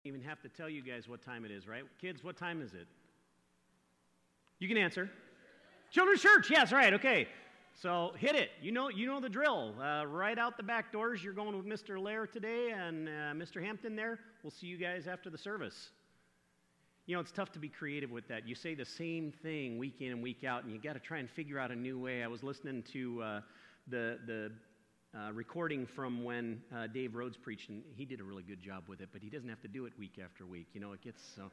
Even have to tell you guys what time it is, right? Kids, what time is it? You can answer. Children's church, yes, right, okay. So hit it. You know the drill. Right out the back doors, you're going with Mr. Lair today and Mr. Hampton there. We'll see you guys after the service. You know, it's tough to be creative with that. You say the same thing week in and week out, and you got to try and figure out a new way. I was listening to the recording from when Dave Rhodes preached, and he did a really good job with it, but he doesn't have to do it week after week. You know, it gets so...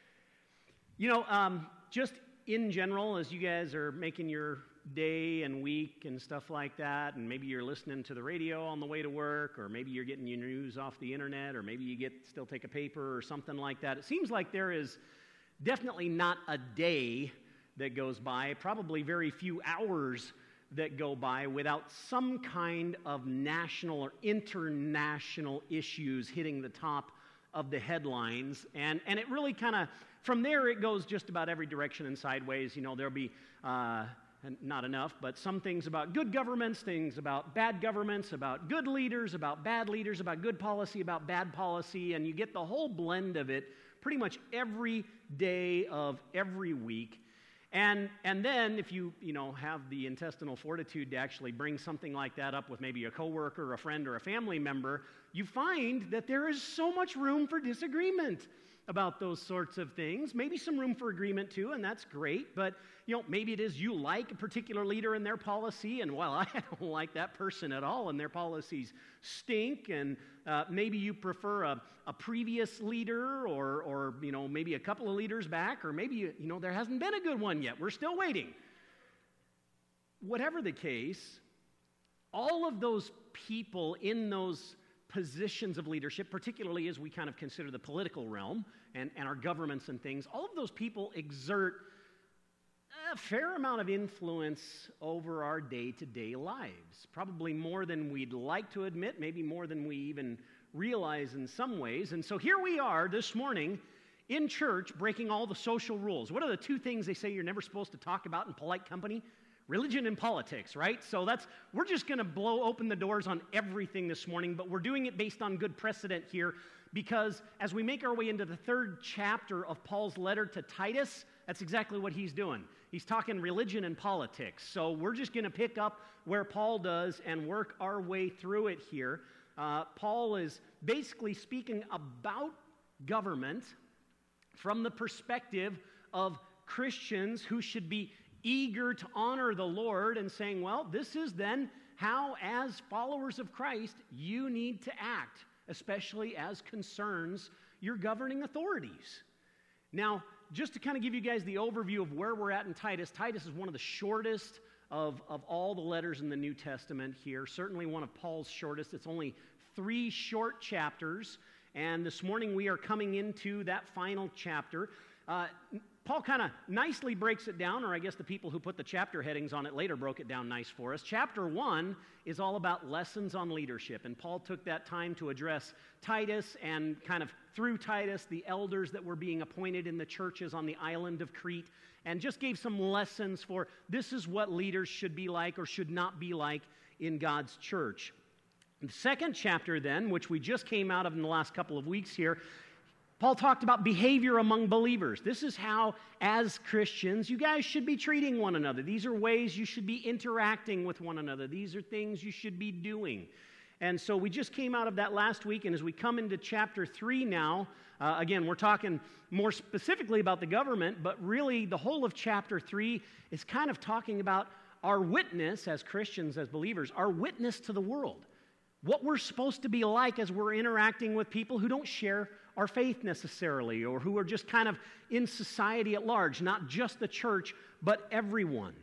just in general, as you guys are making your day and week and stuff like that, and maybe you're listening to the radio on the way to work, or maybe you're getting your news off the internet, or maybe you still take a paper or something like that, it seems like there is definitely not a day that goes by, probably very few hours that go by without some kind of national or international issues hitting the top of the headlines. And it really kind of, from there it goes just about every direction and sideways. You know, there'll be, not enough, but some things about good governments, things about bad governments, about good leaders, about bad leaders, about good policy, about bad policy, and you get the whole blend of it pretty much every day of every week. And then if you have the intestinal fortitude to actually bring something like that up with maybe a coworker, a friend, or a family member, you find that there is so much room for disagreement about those sorts of things. Maybe some room for agreement too, and that's great. But maybe it is you like a particular leader and their policy, and well, I don't like that person at all, and their policies stink. And maybe you prefer a previous leader, or maybe a couple of leaders back, or maybe there hasn't been a good one yet. We're still waiting. Whatever the case, all of those people in those positions of leadership, particularly as we kind of consider the political realm and our governments and things, all of those people exert a fair amount of influence over our day-to-day lives, probably more than we'd like to admit, maybe more than we even realize in some ways. And so here we are this morning in church breaking all the social rules. What are the two things they say you're never supposed to talk about in polite company? Religion and politics, right? So we're just going to blow open the doors on everything this morning, but we're doing it based on good precedent here, because as we make our way into the third chapter of Paul's letter to Titus, that's exactly what he's doing. He's talking religion and politics. So we're just going to pick up where Paul does and work our way through it here. Paul is basically speaking about government from the perspective of Christians who should be eager to honor the Lord, and saying, well, this is then how, as followers of Christ, you need to act, especially as concerns your governing authorities. Now, just to kind of give you guys the overview of where we're at in Titus, Titus is one of the shortest of all the letters in the New Testament here, certainly one of Paul's shortest. It's only 3 short chapters, and this morning we are coming into that final chapter. Paul kind of nicely breaks it down, or I guess the people who put the chapter headings on it later broke it down nice for us. Chapter 1 is all about lessons on leadership, and Paul took that time to address Titus, and kind of through Titus, the elders that were being appointed in the churches on the island of Crete, and just gave some lessons for this is what leaders should be like or should not be like in God's church. The second chapter then, which we just came out of in the last couple of weeks here, Paul talked about behavior among believers. This is how, as Christians, you guys should be treating one another. These are ways you should be interacting with one another. These are things you should be doing. And so we just came out of that last week, and as we come into chapter 3 now, again, we're talking more specifically about the government, but really the whole of chapter 3 is kind of talking about our witness as Christians, as believers, our witness to the world. What we're supposed to be like as we're interacting with people who don't share our faith necessarily, or who are just kind of in society at large, not just the church, but everyone.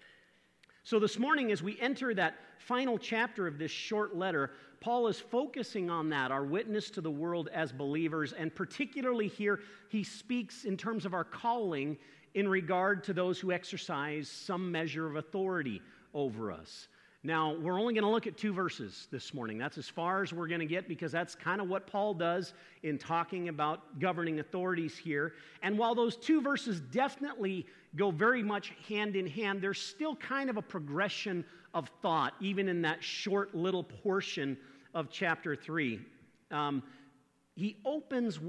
So this morning, as we enter that final chapter of this short letter, Paul is focusing on that, our witness to the world as believers, and particularly here, he speaks in terms of our calling in regard to those who exercise some measure of authority over us. Now, we're only going to look at 2 verses this morning. That's as far as we're going to get, because that's kind of what Paul does in talking about governing authorities here. And while those 2 verses definitely go very much hand in hand, there's still kind of a progression of thought, even in that short little portion of chapter 3. He opens with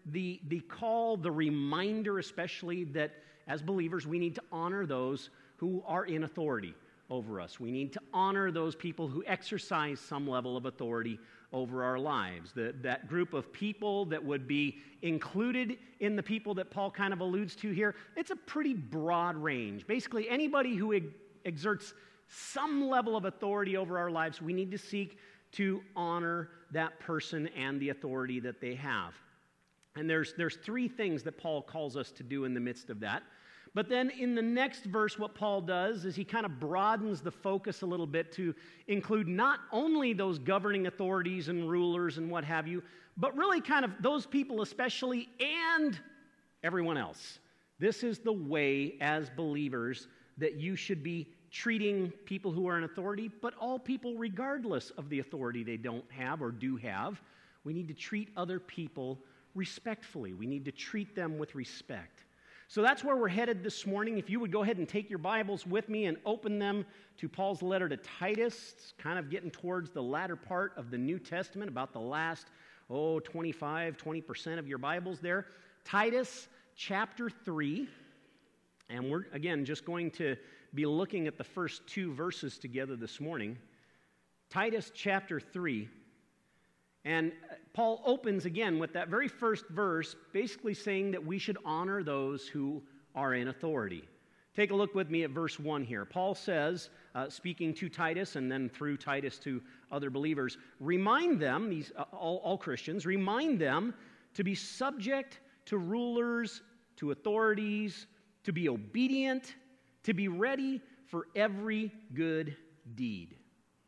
the call, the reminder especially that as believers we need to honor those who are in authority over us. We need to honor those people who exercise some level of authority over our lives. That group of people that would be included in the people that Paul kind of alludes to here, it's a pretty broad range. Basically, anybody who exerts some level of authority over our lives, we need to seek to honor that person and the authority that they have. And there's three things that Paul calls us to do in the midst of that. But then in the next verse, what Paul does is he kind of broadens the focus a little bit to include not only those governing authorities and rulers and what have you, but really kind of those people especially and everyone else. This is the way as believers that you should be treating people who are in authority, but all people regardless of the authority they don't have or do have. We need to treat other people respectfully. We need to treat them with respect. So that's where we're headed this morning. If you would go ahead and take your Bibles with me and open them to Paul's letter to Titus. It's kind of getting towards the latter part of the New Testament, about the last, 20% of your Bibles there. Titus chapter 3. And we're, again, just going to be looking at the first two verses together this morning. Titus chapter 3. And Paul opens again with that very first verse, basically saying that we should honor those who are in authority. Take a look with me at verse 1 here. Paul says, speaking to Titus and then through Titus to other believers, remind them, these all Christians, remind them to be subject to rulers, to authorities, to be obedient, to be ready for every good deed.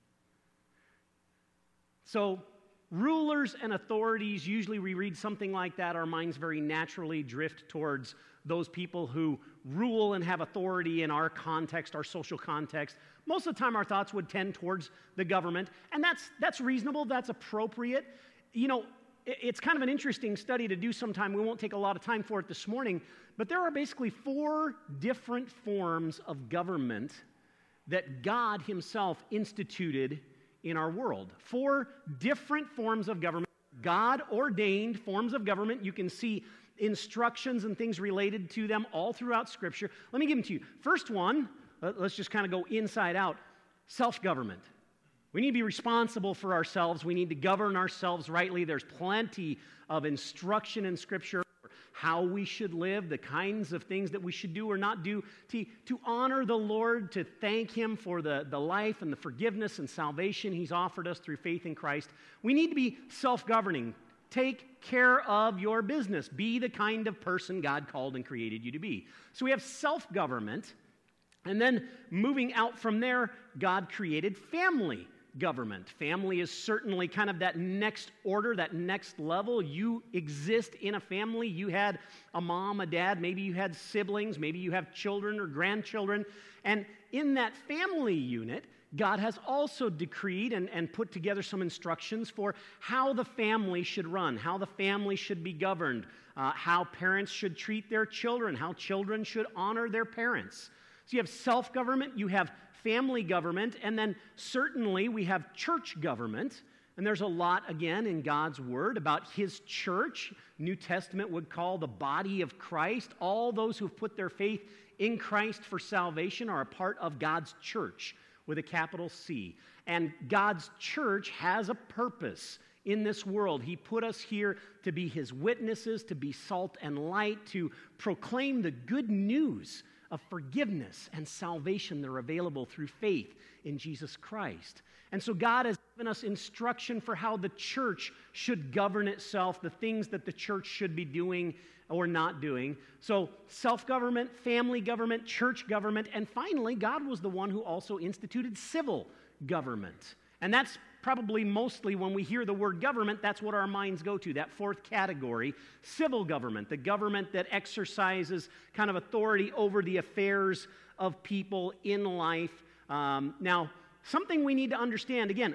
So, rulers and authorities, usually we read something like that, our minds very naturally drift towards those people who rule and have authority in our context, our social context. Most of the time our thoughts would tend towards the government, and that's reasonable, that's appropriate. You know, it's kind of an interesting study to do sometime. We won't take a lot of time for it this morning, but there are basically 4 different forms of government that God himself instituted in our world. 4 different forms of government, God-ordained forms of government. You can see instructions and things related to them all throughout Scripture. Let me give them to you. First one, let's just kind of go inside out, self-government. We need to be responsible for ourselves. We need to govern ourselves rightly. There's plenty of instruction in Scripture how we should live, the kinds of things that we should do or not do, to honor the Lord, to thank him for the life and the forgiveness and salvation he's offered us through faith in Christ. We need to be self-governing. Take care of your business. Be the kind of person God called and created you to be. So we have self-government, and then moving out from there, God created family government. Family is certainly kind of that next order, that next level. You exist in a family. You had a mom, a dad, maybe you had siblings, maybe you have children or grandchildren. And in that family unit, God has also decreed and put together some instructions for how the family should run, how the family should be governed, how parents should treat their children, how children should honor their parents. So you have self-government, you have family government, and then certainly we have church government. And there's a lot, again, in God's Word about His church. New Testament would call the body of Christ. All those who've put their faith in Christ for salvation are a part of God's church with a capital C. And God's church has a purpose in this world. He put us here to be His witnesses, to be salt and light, to proclaim the good news of forgiveness and salvation that are available through faith in Jesus Christ. And so God has given us instruction for how the church should govern itself, the things that the church should be doing or not doing. So self-government, family government, church government, and finally, God was the one who also instituted civil government. And that's probably mostly when we hear the word government, that's what our minds go to, that fourth category, civil government, the government that exercises kind of authority over the affairs of people in life. Now, something we need to understand, again,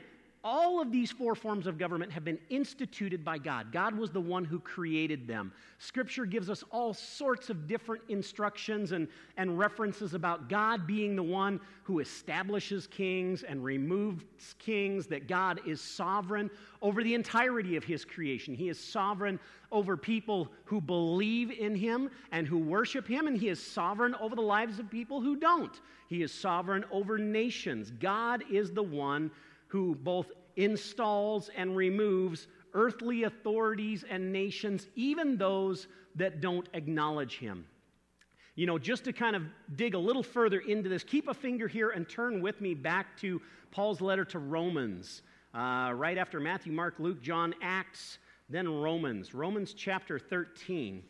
All of these four forms of government have been instituted by God. God was the one who created them. Scripture gives us all sorts of different instructions and references about God being the one who establishes kings and removes kings, that God is sovereign over the entirety of his creation. He is sovereign over people who believe in him and who worship him, and he is sovereign over the lives of people who don't. He is sovereign over nations. God is the one who both installs and removes earthly authorities and nations, even those that don't acknowledge him. You know, just to kind of dig a little further into this, keep a finger here and turn with me back to Paul's letter to Romans. Right after Matthew, Mark, Luke, John, Acts, then Romans. Romans chapter 13.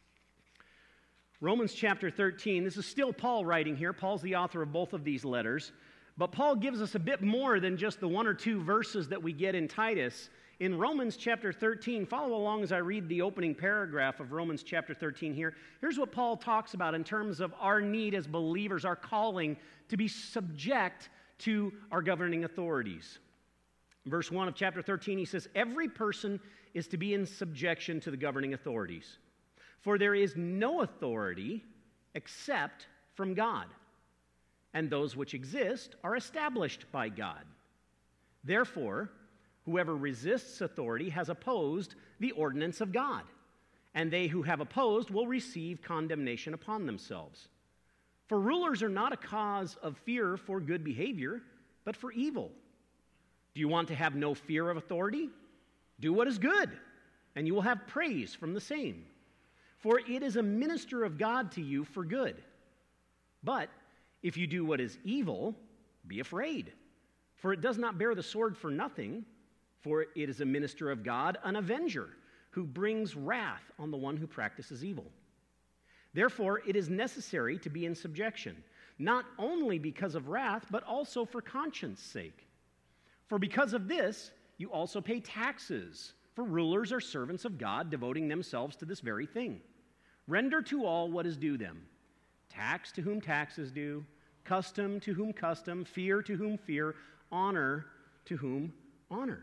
Romans chapter 13. This is still Paul writing here. Paul's the author of both of these letters. But Paul gives us a bit more than just the one or two verses that we get in Titus. In Romans chapter 13, follow along as I read the opening paragraph of Romans chapter 13 here. Here's what Paul talks about in terms of our need as believers, our calling to be subject to our governing authorities. Verse 1 of chapter 13, he says, "Every person is to be in subjection to the governing authorities. For there is no authority except from God, and those which exist are established by God. Therefore, whoever resists authority has opposed the ordinance of God, and they who have opposed will receive condemnation upon themselves. For rulers are not a cause of fear for good behavior, but for evil. Do you want to have no fear of authority? Do what is good, and you will have praise from the same. For it is a minister of God to you for good. But if you do what is evil, be afraid, for it does not bear the sword for nothing, for it is a minister of God, an avenger, who brings wrath on the one who practices evil. Therefore, it is necessary to be in subjection, not only because of wrath, but also for conscience' sake. For because of this, you also pay taxes, for rulers are servants of God, devoting themselves to this very thing. Render to all what is due them. Tax to whom tax is due, custom to whom custom, fear to whom fear, honor to whom honor."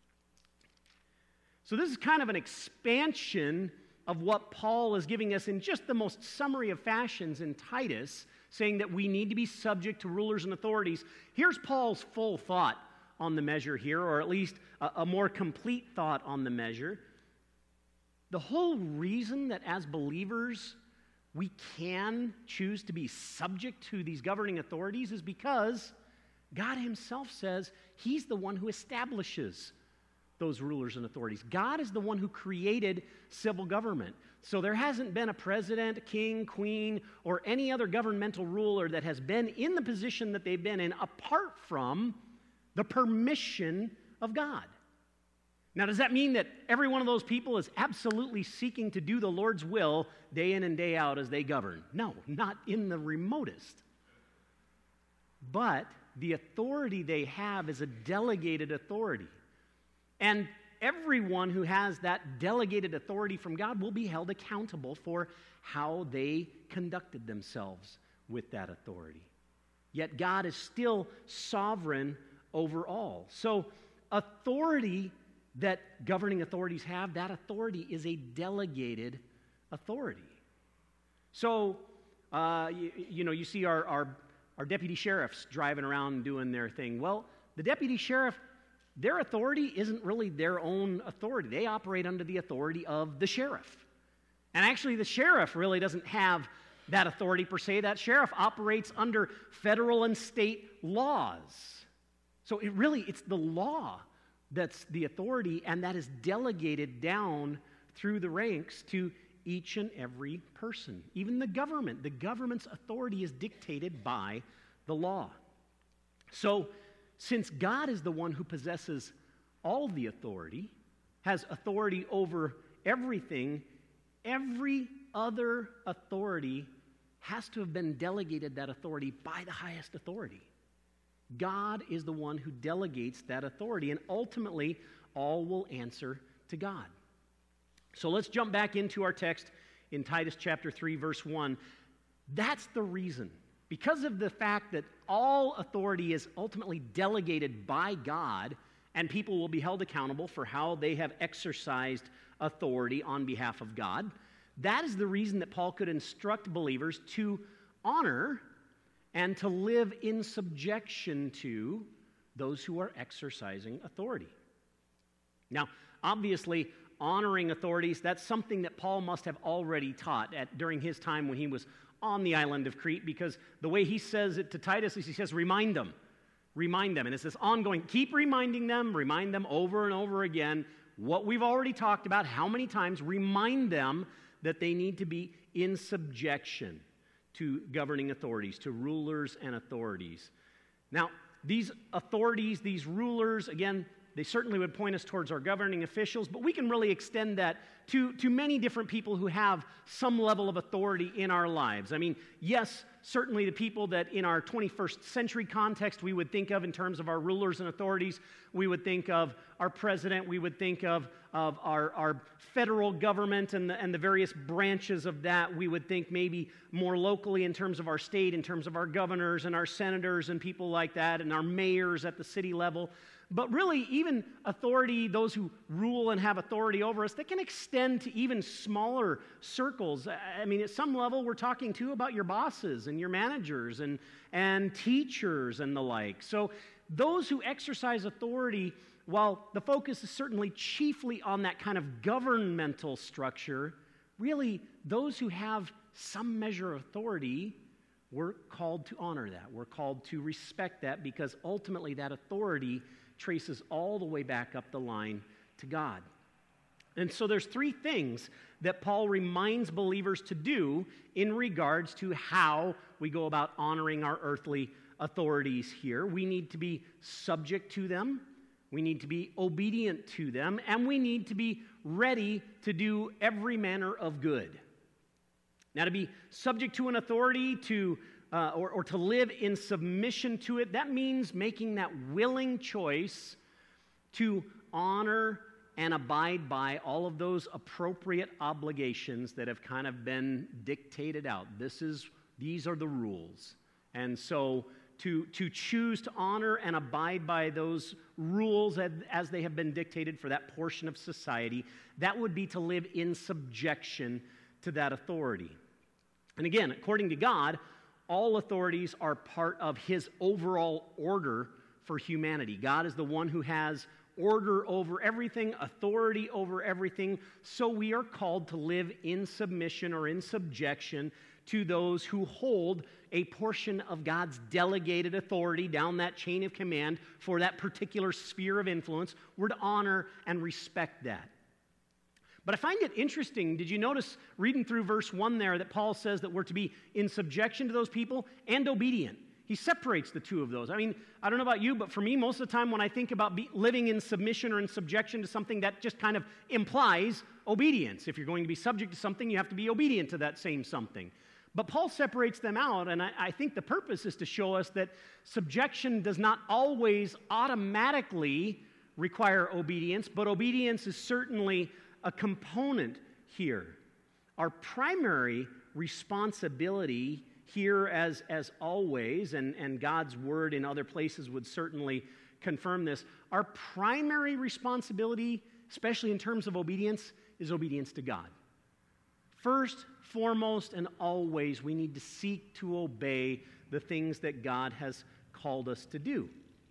So this is kind of an expansion of what Paul is giving us in just the most summary of fashions in Titus, saying that we need to be subject to rulers and authorities. Here's Paul's full thought on the measure here, or at least a more complete thought on the measure. The whole reason that as believers we can choose to be subject to these governing authorities is because God himself says he's the one who establishes those rulers and authorities. God is the one who created civil government. So there hasn't been a president, king, queen, or any other governmental ruler that has been in the position that they've been in apart from the permission of God. Now, does that mean that every one of those people is absolutely seeking to do the Lord's will day in and day out as they govern? No, not in the remotest. But the authority they have is a delegated authority. And everyone who has that delegated authority from God will be held accountable for how they conducted themselves with that authority. Yet God is still sovereign over all. So authority that governing authorities have, that authority is a delegated authority. So, you see our deputy sheriffs driving around doing their thing. Well, the deputy sheriff, their authority isn't really their own authority. They operate under the authority of the sheriff. And actually, the sheriff really doesn't have that authority per se. That sheriff operates under federal and state laws. So it's the law that's the authority, and that is delegated down through the ranks to each and every person. Even the government. The government's authority is dictated by the law. So, since God is the one who possesses all the authority, has authority over everything, every other authority has to have been delegated that authority by the highest authority. God is the one who delegates that authority, and ultimately, all will answer to God. So let's jump back into our text in Titus chapter 3, verse 1. That's the reason. Because of the fact that all authority is ultimately delegated by God, and people will be held accountable for how they have exercised authority on behalf of God. That is the reason that Paul could instruct believers to honor and to live in subjection to those who are exercising authority. Now, obviously, honoring authorities, that's something that Paul must have already taught during his time when he was on the island of Crete, because the way he says it to Titus is he says, remind them. And it's this ongoing, keep reminding them, remind them over and over again what we've already talked about, how many times, remind them that they need to be in subjection to governing authorities, to rulers and authorities. Now, these authorities, these rulers, again, they certainly would point us towards our governing officials, but we can really extend that to many different people who have some level of authority in our lives. I mean, yes, certainly the people that in our 21st century context we would think of in terms of our rulers and authorities. We would think of our president. We would think of our federal government and the various branches of that. We would think maybe more locally in terms of our state, in terms of our governors and our senators and people like that, and our mayors at the city level. But really, even authority, those who rule and have authority over us, that can extend to even smaller circles. I mean, at some level, we're talking too about your bosses and your managers and teachers and the like. So those who exercise authority, while the focus is certainly chiefly on that kind of governmental structure, really, those who have some measure of authority, we're called to honor that. We're called to respect that, because ultimately that authority traces all the way back up the line to God. And so there's three things that Paul reminds believers to do in regards to how we go about honoring our earthly authorities here. We need to be subject to them, we need to be obedient to them, and we need to be ready to do every manner of good. Now, to be subject to an authority, or to live in submission to it, that means making that willing choice to honor and abide by all of those appropriate obligations that have kind of been dictated out. These are the rules. And so to choose to honor and abide by those rules as they have been dictated for that portion of society, that would be to live in subjection to that authority. And again, according to God, all authorities are part of His overall order for humanity. God is the one who has order over everything, authority over everything, so we are called to live in submission or in subjection to those who hold a portion of God's delegated authority down that chain of command for that particular sphere of influence. We're to honor and respect that. But I find it interesting, did you notice reading through verse 1 there that Paul says that we're to be in subjection to those people and obedient? He separates the two of those. I mean, I don't know about you, but for me, most of the time when I think about living in submission or in subjection to something, that just kind of implies obedience. If you're going to be subject to something, you have to be obedient to that same something. But Paul separates them out, and I think the purpose is to show us that subjection does not always automatically require obedience, but obedience is certainly a component here. Our primary responsibility here, as always, and God's word in other places would certainly confirm this, our primary responsibility, especially in terms of obedience, is obedience to God. First, foremost, and always, we need to seek to obey the things that God has called us to do.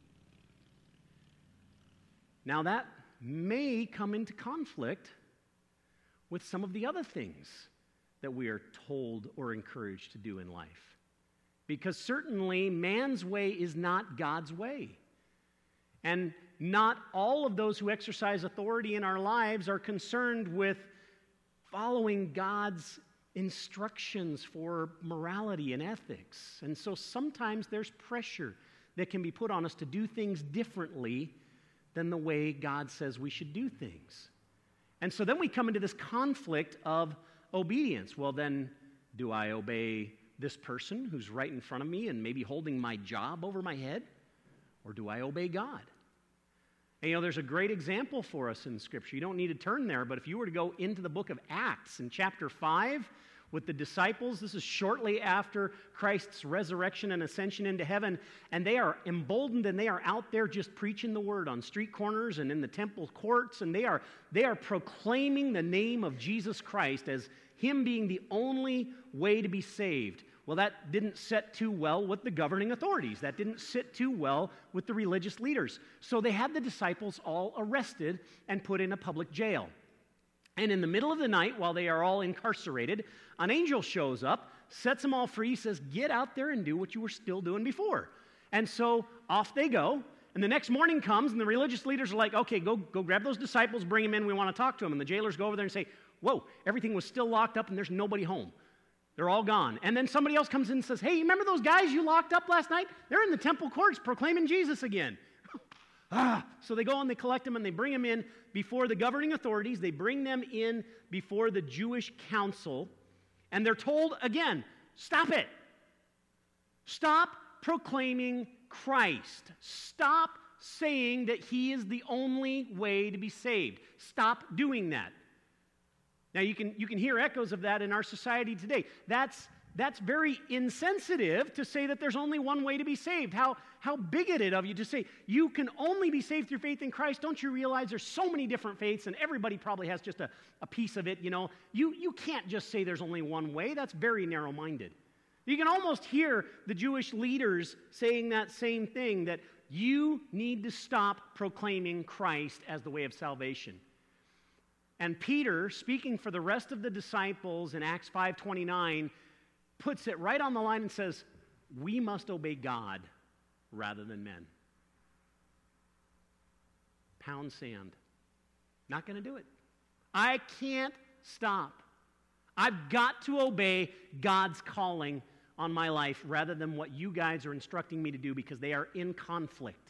Now, that may come into conflict with some of the other things that we are told or encouraged to do in life. Because certainly man's way is not God's way. And not all of those who exercise authority in our lives are concerned with following God's instructions for morality and ethics. And so sometimes there's pressure that can be put on us to do things differently than the way God says we should do things. And so then we come into this conflict of obedience. Well, then, do I obey this person who's right in front of me and maybe holding my job over my head? Or do I obey God? And there's a great example for us in Scripture. You don't need to turn there, but if you were to go into the book of Acts in chapter 5, with the disciples. This is shortly after Christ's resurrection and ascension into heaven, and they are emboldened, and they are out there just preaching the word on street corners and in the temple courts, and they are proclaiming the name of Jesus Christ as Him being the only way to be saved. Well, that didn't sit too well with the governing authorities. That didn't sit too well with the religious leaders. So they had the disciples all arrested and put in a public jail. And in the middle of the night, while they are all incarcerated, an angel shows up, sets them all free, says, "Get out there and do what you were still doing before." And so off they go. And the next morning comes, and the religious leaders are like, "Okay, go grab those disciples, bring them in, we want to talk to them." And the jailers go over there and say, "Whoa, everything was still locked up and there's nobody home. They're all gone." And then somebody else comes in and says, "Hey, you remember those guys you locked up last night? They're in the temple courts proclaiming Jesus again." So they go and they collect them and they bring them in before the governing authorities. They bring them in before the Jewish council, and they're told again, "Stop it. Stop proclaiming Christ. Stop saying that He is the only way to be saved. Stop doing that." Now, you can hear echoes of that in our society today. That's very insensitive to say that there's only one way to be saved. How bigoted of you to say you can only be saved through faith in Christ. Don't you realize there's so many different faiths and everybody probably has just a piece of it, you know? You can't just say there's only one way. That's very narrow-minded. You can almost hear the Jewish leaders saying that same thing, that you need to stop proclaiming Christ as the way of salvation. And Peter, speaking for the rest of the disciples in Acts 5:29, puts it right on the line and says, we must obey God rather than men. Pound sand. Not going to do it. I can't stop. I've got to obey God's calling on my life rather than what you guys are instructing me to do, because they are in conflict.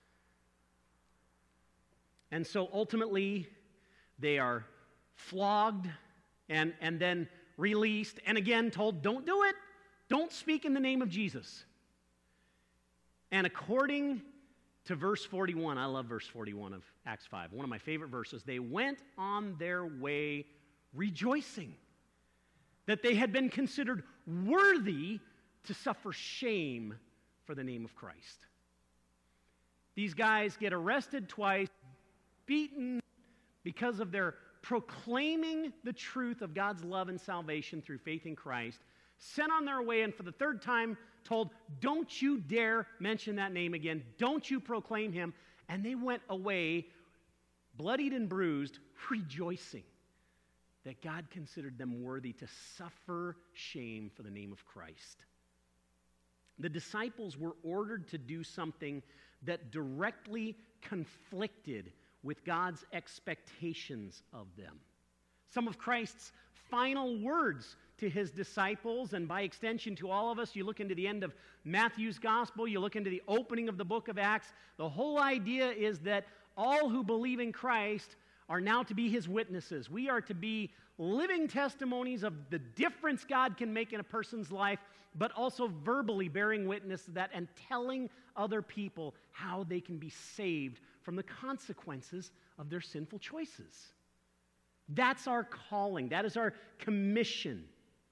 And so ultimately, they are flogged and then released, and again told, don't do it. Don't speak in the name of Jesus. And according to verse 41, I love verse 41 of Acts 5, one of my favorite verses, they went on their way rejoicing that they had been considered worthy to suffer shame for the name of Christ. These guys get arrested twice, beaten because of their proclaiming the truth of God's love and salvation through faith in Christ, sent on their way, and for the third time told, don't you dare mention that name again. Don't you proclaim Him. And they went away, bloodied and bruised, rejoicing that God considered them worthy to suffer shame for the name of Christ. The disciples were ordered to do something that directly conflicted with God's expectations of them. Some of Christ's final words to His disciples, and by extension to all of us, you look into the end of Matthew's gospel, you look into the opening of the book of Acts, the whole idea is that all who believe in Christ are now to be His witnesses. We are to be living testimonies of the difference God can make in a person's life, but also verbally bearing witness to that and telling other people how they can be saved from the consequences of their sinful choices. That's our calling. That is our commission.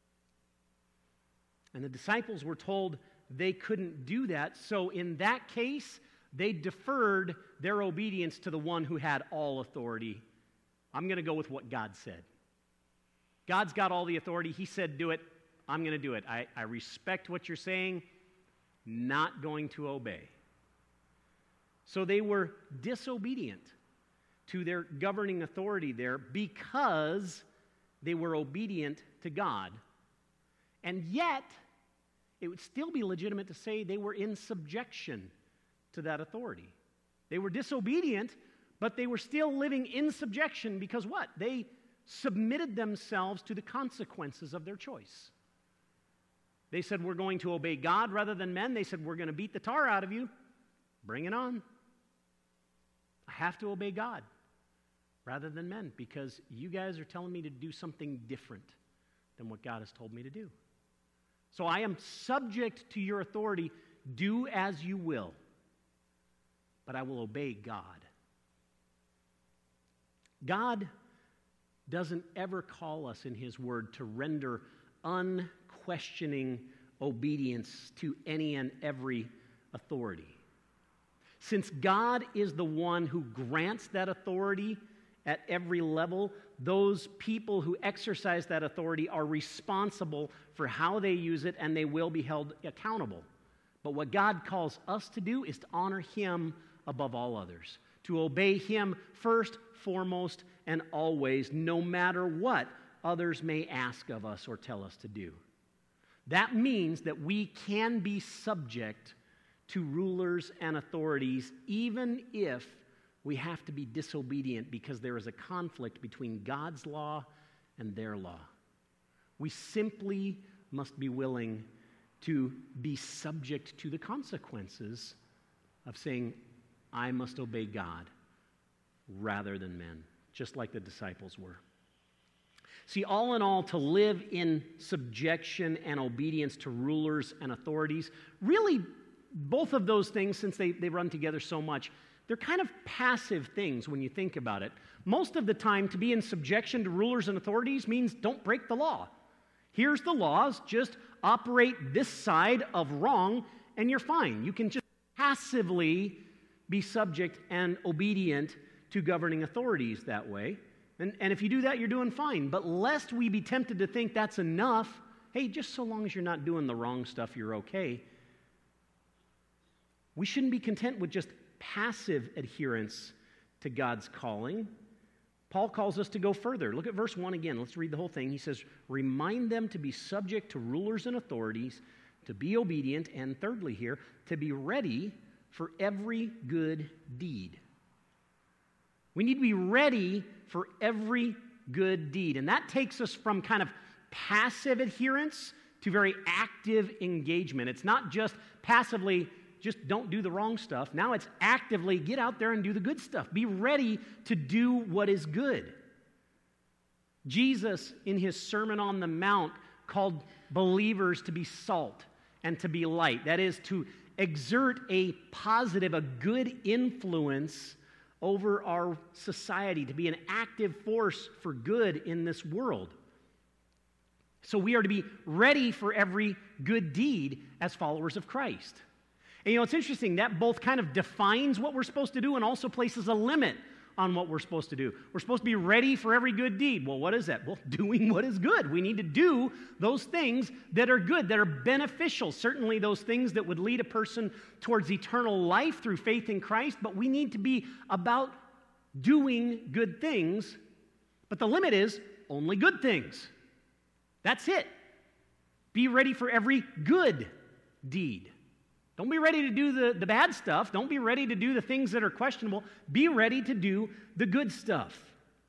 And the disciples were told they couldn't do that, so in that case, they deferred their obedience to the one who had all authority. I'm going to go with what God said. God's got all the authority. He said, do it. I'm going to do it. I respect what you're saying. Not going to obey. So they were disobedient to their governing authority there because they were obedient to God. And yet, it would still be legitimate to say they were in subjection to that authority. They were disobedient, but they were still living in subjection because what? They submitted themselves to the consequences of their choice. They said, we're going to obey God rather than men. They said, we're going to beat the tar out of you. Bring it on. I have to obey God rather than men because you guys are telling me to do something different than what God has told me to do. So I am subject to your authority. Do as you will. But I will obey God. God doesn't ever call us in His Word to render unquestioning obedience to any and every authority. Since God is the one who grants that authority at every level, those people who exercise that authority are responsible for how they use it, and they will be held accountable. But what God calls us to do is to honor Him above all others, to obey Him first, foremost, and always, no matter what others may ask of us or tell us to do. That means that we can be subject to rulers and authorities, even if we have to be disobedient because there is a conflict between God's law and their law. We simply must be willing to be subject to the consequences of saying, I must obey God rather than men, just like the disciples were. See, all in all, to live in subjection and obedience to rulers and authorities, really, both of those things, since they run together so much, they're kind of passive things when you think about it. Most of the time, to be in subjection to rulers and authorities means don't break the law. Here's the laws, just operate this side of wrong, and you're fine. You can just passively be subject and obedient to governing authorities that way. And if you do that, you're doing fine. But lest we be tempted to think that's enough, hey, just so long as you're not doing the wrong stuff, you're okay. We shouldn't be content with just passive adherence to God's calling. Paul calls us to go further. Look at verse 1 again. Let's read the whole thing. He says, remind them to be subject to rulers and authorities, to be obedient, and thirdly here, to be ready for every good deed. We need to be ready for every good deed. And that takes us from kind of passive adherence to very active engagement. It's not just passively, just don't do the wrong stuff. Now it's actively get out there and do the good stuff. Be ready to do what is good. Jesus, in his Sermon on the Mount, called believers to be salt and to be light. That is, to exert a positive, a good influence over our society, to be an active force for good in this world. So we are to be ready for every good deed as followers of Christ. And it's interesting, that both kind of defines what we're supposed to do and also places a limit on what we're supposed to do. We're supposed to be ready for every good deed. Well, what is that? Well, doing what is good. We need to do those things that are good, that are beneficial. Certainly those things that would lead a person towards eternal life through faith in Christ, but we need to be about doing good things. But the limit is only good things. That's it. Be ready for every good deed. Don't be ready to do the bad stuff. Don't be ready to do the things that are questionable. Be ready to do the good stuff.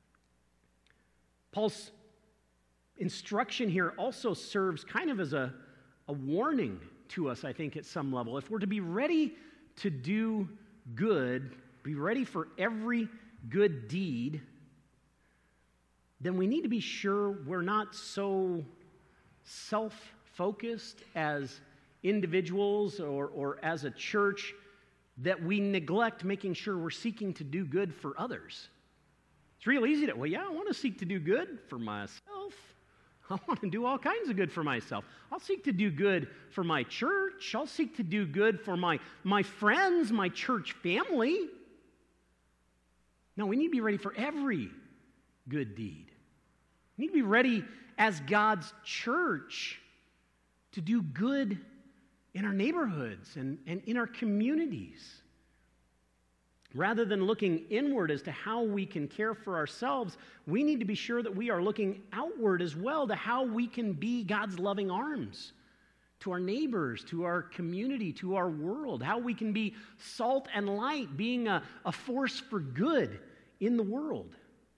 Paul's instruction here also serves kind of as a warning to us, I think, at some level. If we're to be ready to do good, be ready for every good deed, then we need to be sure we're not so self-focused as individuals or as a church that we neglect making sure we're seeking to do good for others. It's real easy to, I want to seek to do good for myself. I want to do all kinds of good for myself. I'll seek to do good for my church. I'll seek to do good for my friends, my church family. No, we need to be ready for every good deed. We need to be ready as God's church to do good in our neighborhoods and in our communities. Rather than looking inward as to how we can care for ourselves, we need to be sure that we are looking outward as well to how we can be God's loving arms to our neighbors, to our community, to our world, how we can be salt and light, being a force for good in the world.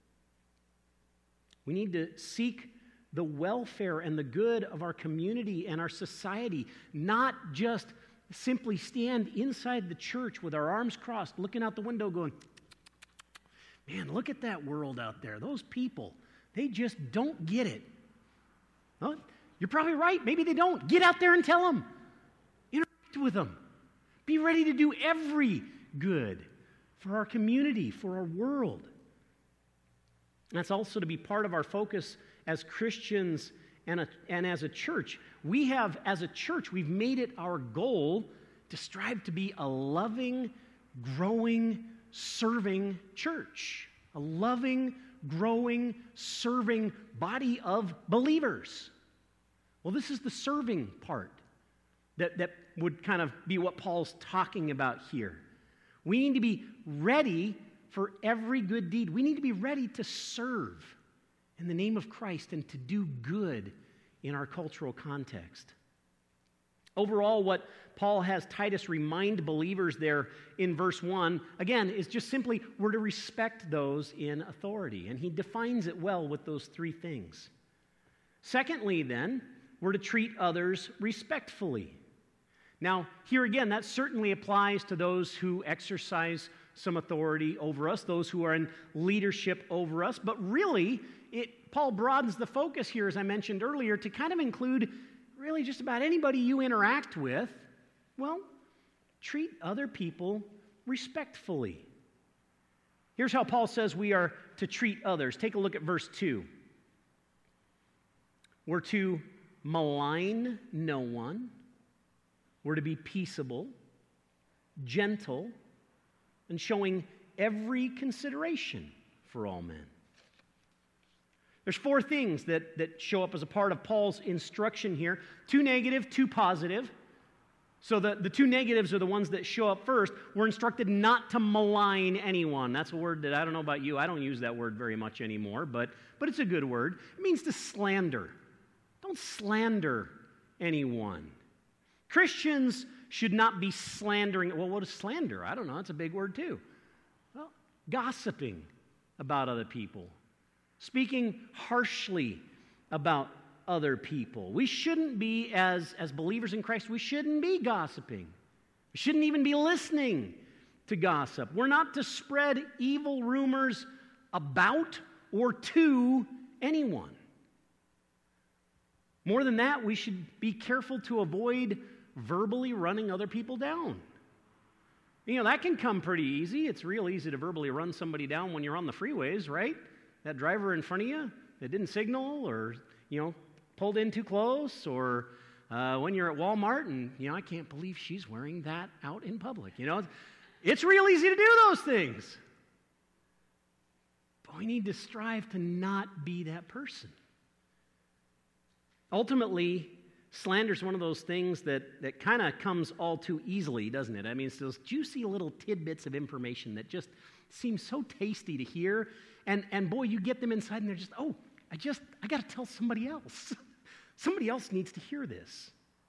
We need to seek the welfare and the good of our community and our society, not just simply stand inside the church with our arms crossed, looking out the window going, man, look at that world out there. Those people, they just don't get it. Well, you're probably right. Maybe they don't. Get out there and tell them. Interact with them. Be ready to do every good for our community, for our world. That's also to be part of our focus as Christians and as a church. As a church, we've made it our goal to strive to be a loving, growing, serving church. A loving, growing, serving body of believers. Well, this is the serving part that would kind of be what Paul's talking about here. We need to be ready for every good deed. We need to be ready to serve in the name of Christ and to do good in our cultural context. Overall, what Paul has Titus remind believers there in verse 1, again, is just simply we're to respect those in authority. And he defines it well with those three things. Secondly, then, we're to treat others respectfully. Now, here again, that certainly applies to those who exercise some authority over us, those who are in leadership over us. But really, Paul broadens the focus here, as I mentioned earlier, to kind of include really just about anybody you interact with. Well, treat other people respectfully. Here's how Paul says we are to treat others. Take a look at verse 2. We're to malign no one. We're to be peaceable, gentle, and showing every consideration for all men. There's four things that show up as a part of Paul's instruction here. 2 negative, 2 positive. So the 2 negatives are the ones that show up first. We're instructed not to malign anyone. That's a word that I don't know about you. I don't use that word very much anymore, but it's a good word. It means to slander. Don't slander anyone. Christians should not be slandering. Well, what is slander? I don't know. It's a big word too. Well, gossiping about other people. Speaking harshly about other people. We shouldn't be, as believers in Christ, we shouldn't be gossiping. We shouldn't even be listening to gossip. We're not to spread evil rumors about or to anyone. More than that, we should be careful to avoid verbally running other people down. You know, that can come pretty easy. It's real easy to verbally run somebody down when you're on the freeways, right? That driver in front of you that didn't signal or, pulled in too close, or when you're at Walmart and, I can't believe she's wearing that out in public. It's real easy to do those things. But we need to strive to not be that person. Ultimately, slander is one of those things that kind of comes all too easily, doesn't it? I mean, it's those juicy little tidbits of information that just seem so tasty to hear. And boy, you get them inside and they're just, I got to tell somebody else. Somebody else needs to hear this.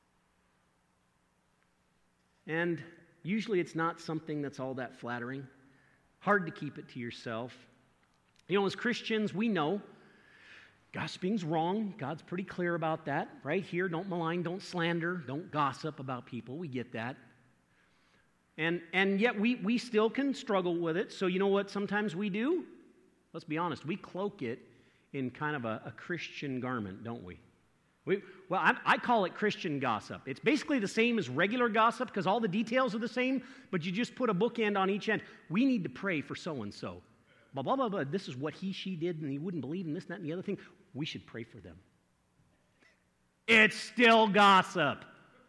And usually it's not something that's all that flattering. Hard to keep it to yourself. As Christians, we know gossiping's wrong. God's pretty clear about that. Right here, don't malign, don't slander, don't gossip about people. We get that. And yet we still can struggle with it. So you know what sometimes we do? Let's be honest. We cloak it in kind of a Christian garment, don't we? I call it Christian gossip. It's basically the same as regular gossip because all the details are the same, but you just put a bookend on each end. We need to pray for so-and-so. Blah, blah, blah, blah. This is what she did, and he wouldn't believe in this, that, and the other thing. We should pray for them. It's still gossip.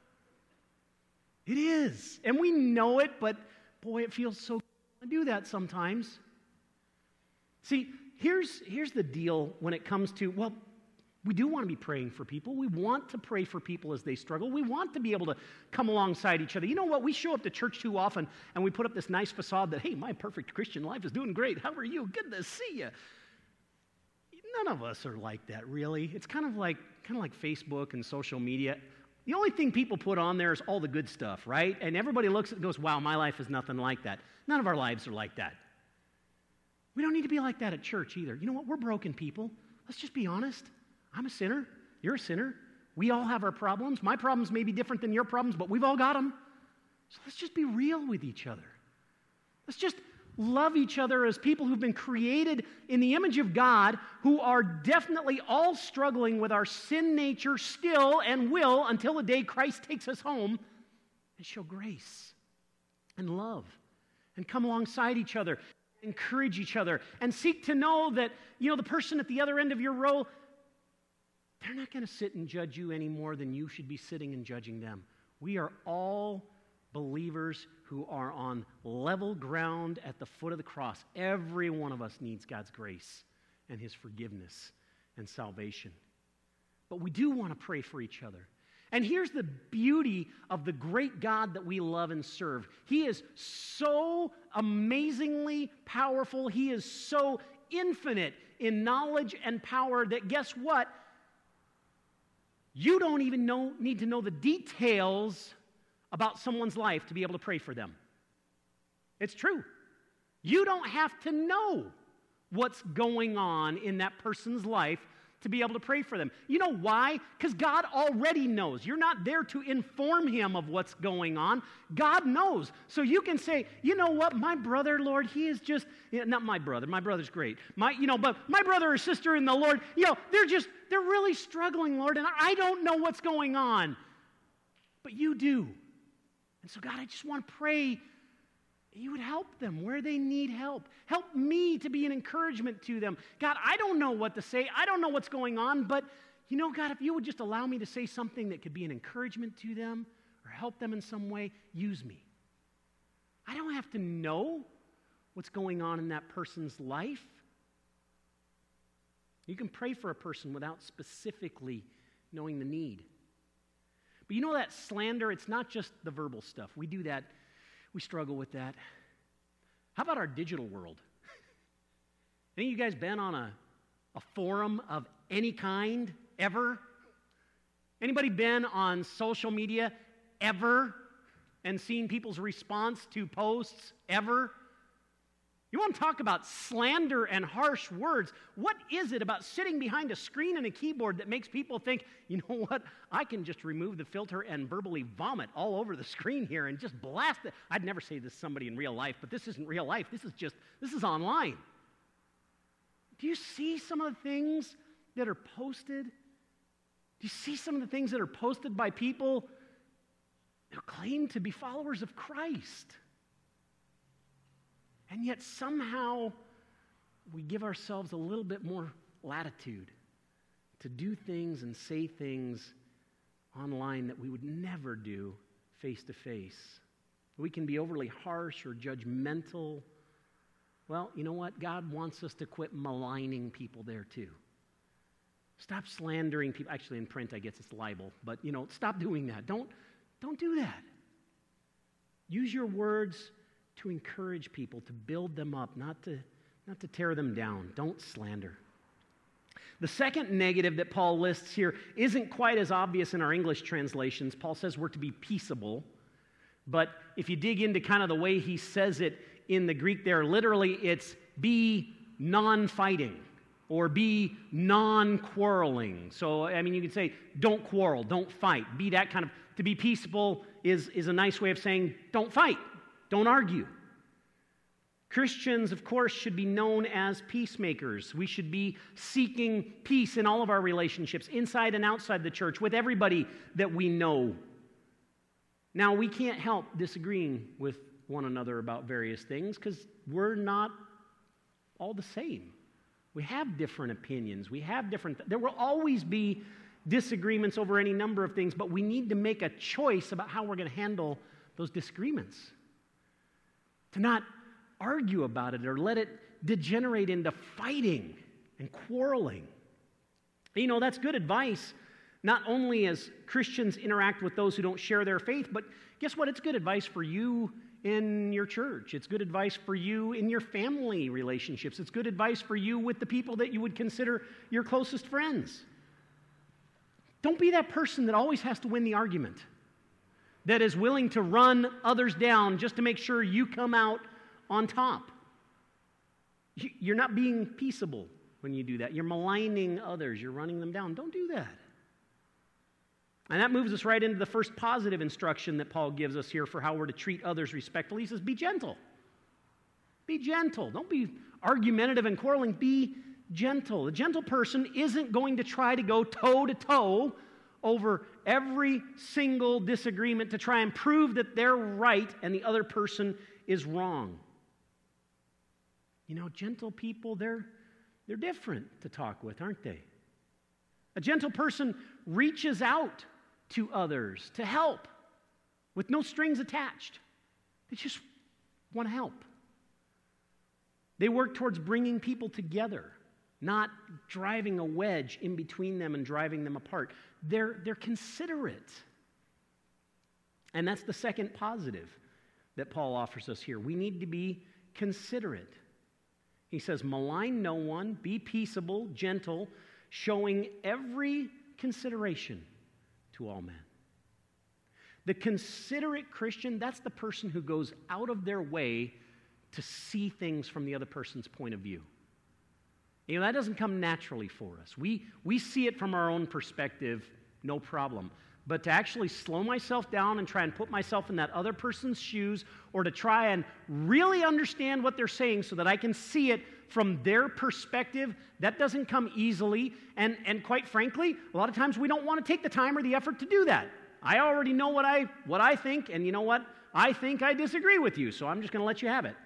It is. And we know it, but boy, it feels so good to do that sometimes. See, here's the deal when it comes to, we do want to be praying for people. We want to pray for people as they struggle. We want to be able to come alongside each other. You know what? We show up to church too often, and we put up this nice facade that, hey, my perfect Christian life is doing great. How are you? Good to see you. None of us are like that, really. It's kind of like Facebook and social media. The only thing people put on there is all the good stuff, right? And everybody looks at it and goes, wow, my life is nothing like that. None of our lives are like that. We don't need to be like that at church either. You know what? We're broken people. Let's just be honest. I'm a sinner. You're a sinner. We all have our problems. My problems may be different than your problems, but we've all got them. So let's just be real with each other. Let's just love each other as people who've been created in the image of God, who are definitely all struggling with our sin nature still and will until the day Christ takes us home, and show grace and love and come alongside each other, encourage each other, and seek to know that, the person at the other end of your row, they're not going to sit and judge you any more than you should be sitting and judging them. We are all believers who are on level ground at the foot of the cross. Every one of us needs God's grace and His forgiveness and salvation. But we do want to pray for each other. And here's the beauty of the great God that we love and serve. He is so amazingly powerful. He is so infinite in knowledge and power that guess what? You don't even need to know the details about someone's life to be able to pray for them. It's true. You don't have to know what's going on in that person's life to be able to pray for them. You know why? Because God already knows. You're not there to inform Him of what's going on. God knows. So you can say, you know what, my brother, Lord, he is just, not my brother's great. But my brother or sister in the Lord, they're really struggling, Lord, and I don't know what's going on. But you do. And so God, I just want to pray You would help them where they need help. Help me to be an encouragement to them. God, I don't know what to say. I don't know what's going on, but God, if you would just allow me to say something that could be an encouragement to them or help them in some way, use me. I don't have to know what's going on in that person's life. You can pray for a person without specifically knowing the need. But that slander, it's not just the verbal stuff. We do that. We struggle with that. How about our digital world? Any of you guys been on a forum of any kind ever? Anybody been on social media ever and seen people's response to posts ever? You want to talk about slander and harsh words? What is it about sitting behind a screen and a keyboard that makes people think, you know what, I can just remove the filter and verbally vomit all over the screen here and just blast it? I'd never say this to somebody in real life, but this isn't real life. This is online. Do you see some of the things that are posted? Do you see some of the things that are posted by people who claim to be followers of Christ? And yet somehow we give ourselves a little bit more latitude to do things and say things online that we would never do face to face. We can be overly harsh or judgmental. Well, you know what? God wants us to quit maligning people there too. Stop slandering people. Actually, in print, I guess it's libel. But, stop doing that. Don't do that. Use your words to encourage people, to build them up, not to tear them down. Don't slander. The second negative that Paul lists here isn't quite as obvious in our English translations. Paul says we're to be peaceable, but if you dig into kind of the way he says it in the Greek there, literally it's be non-fighting or be non-quarreling. So, you can say don't quarrel, don't fight. Be that kind of, to be peaceable is a nice way of saying don't fight. Don't argue. Christians, of course, should be known as peacemakers. We should be seeking peace in all of our relationships, inside and outside the church, with everybody that we know. Now, we can't help disagreeing with one another about various things because we're not all the same. We have different opinions. There will always be disagreements over any number of things, but we need to make a choice about how we're going to handle those disagreements. To not argue about it or let it degenerate into fighting and quarreling. That's good advice, not only as Christians interact with those who don't share their faith, but guess what? It's good advice for you in your church. It's good advice for you in your family relationships. It's good advice for you with the people that you would consider your closest friends. Don't be that person that always has to win the argument, that is willing to run others down just to make sure you come out on top. You're not being peaceable when you do that. You're maligning others. You're running them down. Don't do that. And that moves us right into the first positive instruction that Paul gives us here for how we're to treat others respectfully. He says, be gentle. Be gentle. Don't be argumentative and quarreling. Be gentle. A gentle person isn't going to try to go toe-to-toe over every single disagreement to try and prove that they're right and the other person is wrong. Gentle people, they're different to talk with, aren't they? A gentle person reaches out to others to help with no strings attached. They just want to help. They work towards bringing people together, not driving a wedge in between them and driving them apart. They're considerate. And that's the second positive that Paul offers us here. We need to be considerate. He says, malign no one, be peaceable, gentle, showing every consideration to all men. The considerate Christian, that's the person who goes out of their way to see things from the other person's point of view. You know, that doesn't come naturally for us. We see it from our own perspective, no problem. But to actually slow myself down and try and put myself in that other person's shoes, or to try and really understand what they're saying so that I can see it from their perspective, that doesn't come easily. And quite frankly, a lot of times we don't want to take the time or the effort to do that. I already know what I think, and you know what? I think I disagree with you, so I'm just going to let you have it.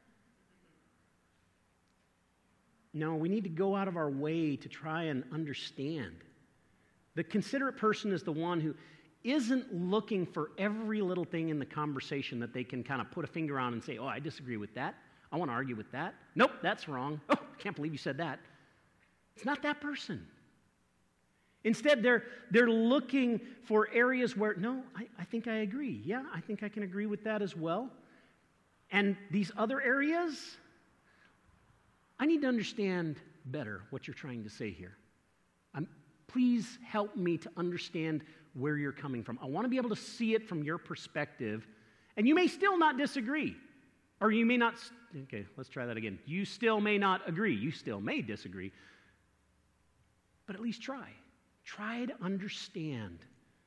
No, we need to go out of our way to try and understand. The considerate person is the one who isn't looking for every little thing in the conversation that they can kind of put a finger on and say, oh, I disagree with that. I want to argue with that. Nope, that's wrong. Oh, I can't believe you said that. It's not that person. Instead, they're looking for areas where, no, I think I agree. Yeah, I think I can agree with that as well. And these other areas, I need to understand better what you're trying to say here. Please help me to understand where you're coming from. I want to be able to see it from your perspective. And you may still not disagree. Or you may not, okay, let's try that again. You still may not agree. You still may disagree. But at least try. Try to understand.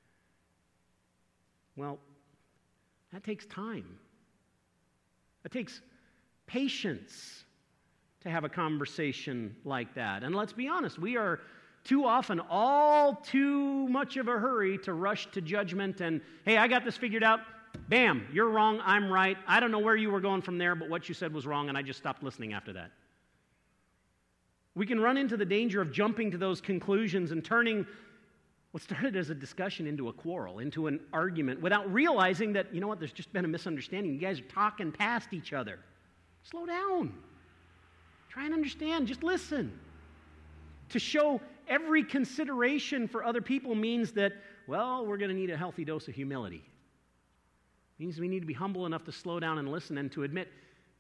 Well, that takes time. It takes patience to have a conversation like that. And let's be honest, we are too often all too much of a hurry to rush to judgment and, hey, I got this figured out. Bam, you're wrong, I'm right. I don't know where you were going from there, but what you said was wrong, and I just stopped listening after that. We can run into the danger of jumping to those conclusions and turning what started as a discussion into a quarrel, into an argument, without realizing that, you know what, there's just been a misunderstanding. You guys are talking past each other. Slow down. Try and understand. Just listen. To show every consideration for other people means that, well, we're going to need a healthy dose of humility. It means we need to be humble enough to slow down and listen and to admit,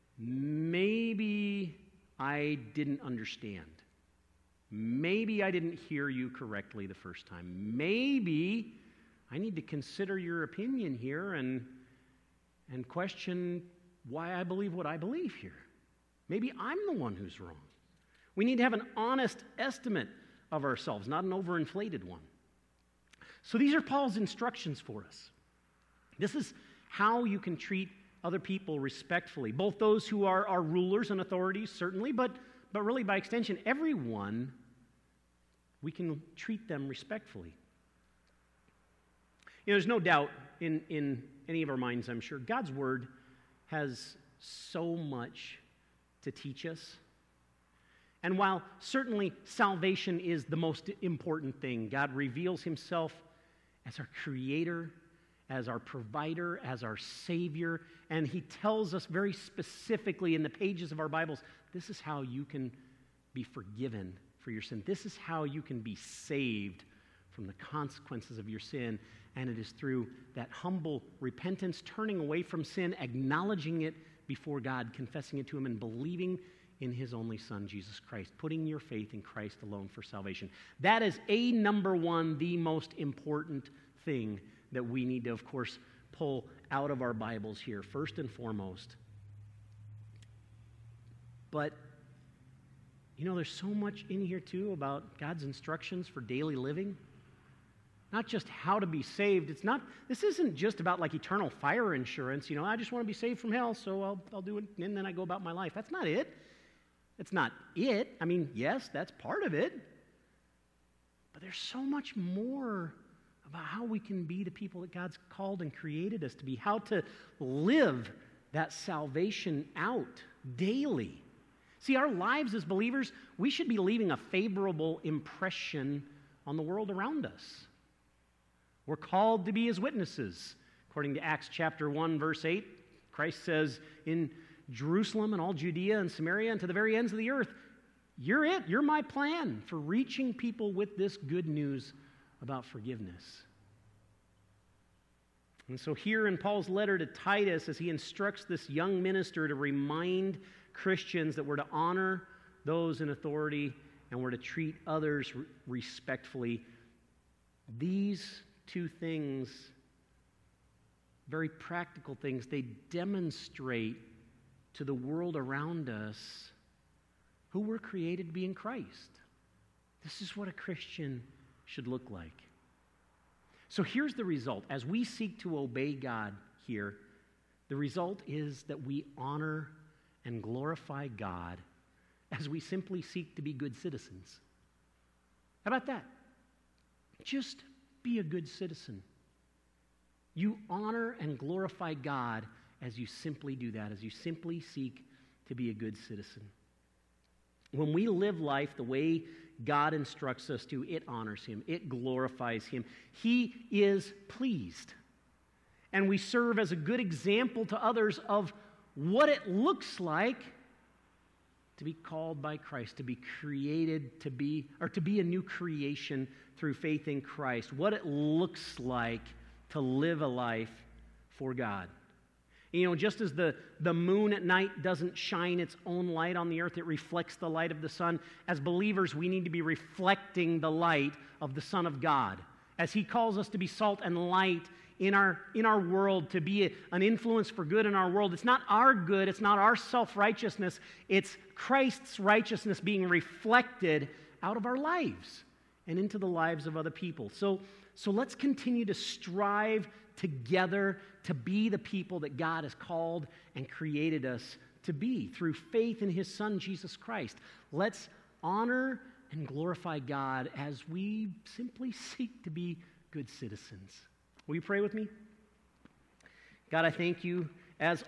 maybe I didn't understand. Maybe I didn't hear you correctly the first time. Maybe I need to consider your opinion here and question why I believe what I believe here. Maybe I'm the one who's wrong. We need to have an honest estimate of ourselves, not an overinflated one. So these are Paul's instructions for us. This is how you can treat other people respectfully, both those who are rulers and authorities, certainly, but really by extension, everyone, we can treat them respectfully. You know, there's no doubt in any of our minds, I'm sure, God's Word has so much to teach us. And while certainly salvation is the most important thing, God reveals himself as our creator, as our provider, as our savior, and he tells us very specifically in the pages of our Bibles, this is how you can be forgiven for your sin. This is how you can be saved from the consequences of your sin, and it is through that humble repentance, turning away from sin, acknowledging it before God, confessing it to him, and believing in his only Son, Jesus Christ, putting your faith in Christ alone for salvation. That is number one, the most important thing that we need to, of course, pull out of our Bibles here, first and foremost. But, you know, there's so much in here, too, about God's instructions for daily living. Not just how to be saved. This isn't just about like eternal fire insurance. You know, I just want to be saved from hell, so I'll do it, and then I go about my life. That's not it. It's not it. I mean, yes, that's part of it. But there's so much more about how we can be the people that God's called and created us to be, how to live that salvation out daily. See, our lives as believers, we should be leaving a favorable impression on the world around us. We're called to be his witnesses. According to Acts chapter 1, verse 8, Christ says, in Jerusalem and all Judea and Samaria and to the very ends of the earth, you're it. You're my plan for reaching people with this good news about forgiveness. And so here in Paul's letter to Titus, as he instructs this young minister to remind Christians that we're to honor those in authority and we're to treat others respectfully, these two things, very practical things, they demonstrate to the world around us who we're created to be in Christ. This is what a Christian should look like. So here's the result. As we seek to obey God here, the result is that we honor and glorify God as we simply seek to be good citizens. How about that? Just be a good citizen. You honor and glorify God as you simply do that, as you simply seek to be a good citizen. When we live life the way God instructs us to, it honors him. It glorifies him. He is pleased. And we serve as a good example to others of what it looks like to be called by Christ, to be created, to be a new creation through faith in Christ. What it looks like to live a life for God. You know, just as the moon at night doesn't shine its own light on the earth, it reflects the light of the sun. As believers, we need to be reflecting the light of the Son of God. As he calls us to be salt and light in our world, to be an influence for good in our world. It's not our good, it's not our self-righteousness, it's Christ's righteousness being reflected out of our lives and into the lives of other people. So let's continue to strive together to be the people that God has called and created us to be through faith in his Son, Jesus Christ. Let's honor and glorify God as we simply seek to be good citizens. Will you pray with me? God, I thank you, as